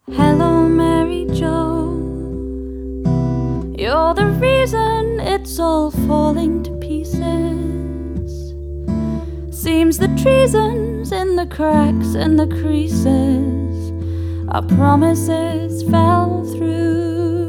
Hello, Mary Jo. You're the reason it's all falling to pieces. Seems the treason's in the cracks and the creases. Our promises fell through.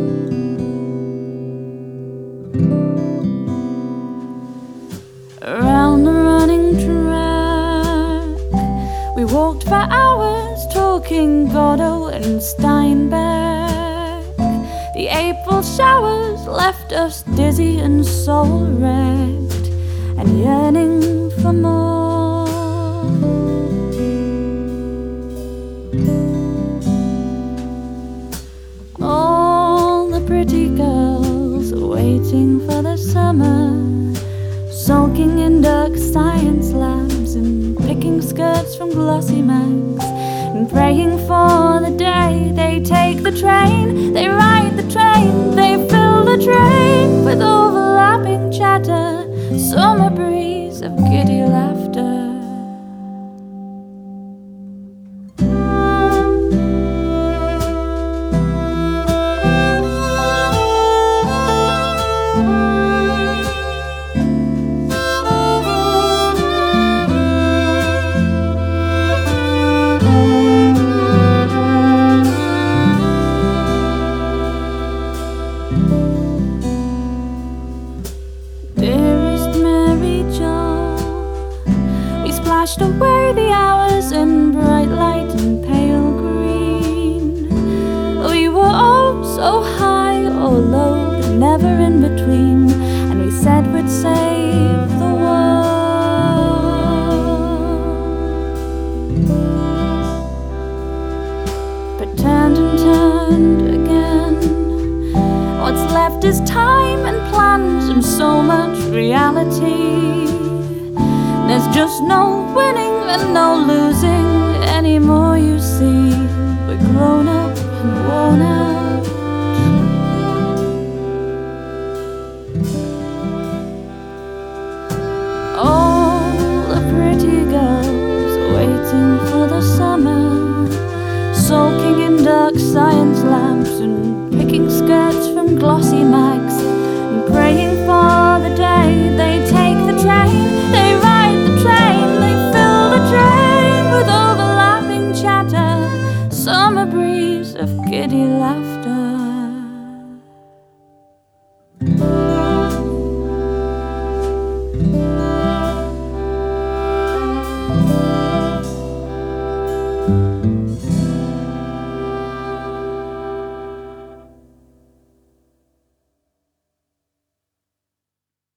Around the running track, we walked for hours talking Godot and Steinbeck. The April showers left us dizzy and soul-wrecked and yearning for more. All the pretty girls are waiting for the summer, sulking in dark science labs and picking skirts from glossy mags, and praying for the day they take the train. They ride the train, they fill the train with overlapping chatter, summer breeze of giddy laughter. Dearest Mary Jo, we splashed away the hours in bright light and pale green. We were oh so high or low, but never in between, and we said we'd save the world. But turned and turned again. What's left is time and plans and so much reality. There's just no winning and no losing anymore, you see. We're grown up and worn out. All the pretty girls waiting for the summer, sulking in dark science labs and picking skirts from glossy mags, and praying for the day they take the train. They ride the train, they fill the train with overlapping chatter, summer breeze of giddy laughter.